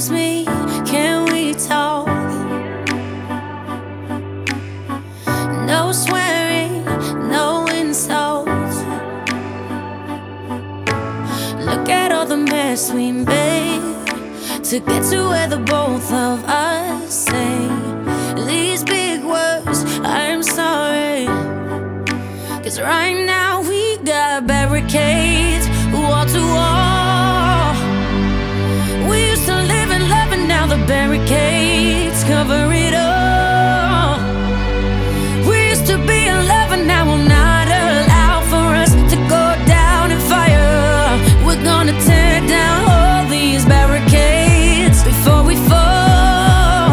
Excuse me, can we talk? No swearing, no insults. Look at all the mess we made to get to where the both of us say these big words, I'm sorry. 'Cause right now we got barricades, wall to wall. We used to live in love and now the barricades cover it all. We used to be in love and now will not allow for us to go down in fire. We're gonna tear down all these barricades before we fall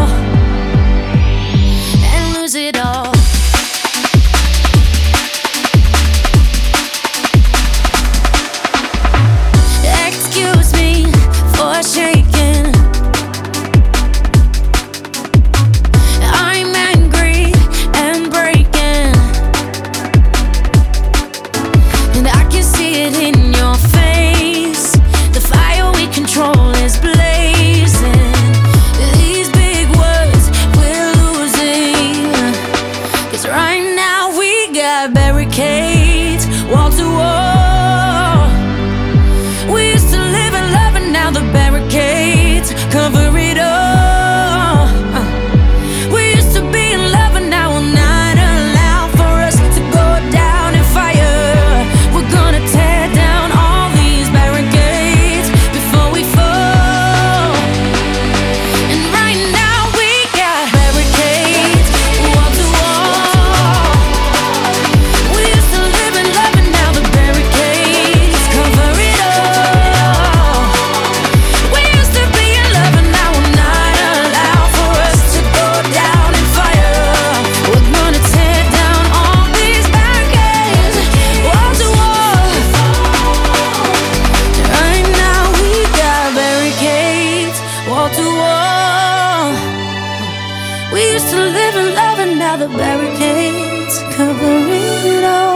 and lose it all. Excuse me for shaking. I'm angry and breaking, and I can see it in your face. The fire we control is blazing. These big words we're losing. 'Cause right now we got barricades, wall to wall. We used to live in love and now the barricades cover it all. We used to be in love and now will not allow for us to go down in fire. We're gonna tear down all these barricades before we fall. And right now we got barricades, wall to wall. We used to live in love and now the barricades cover it all. We used to be in love and now will not allow for us to go down in fire. We're gonna tear down all these barricades, wall to wall. Right now we got barricades, wall to wall. We used to live in love and now the barricades cover it all.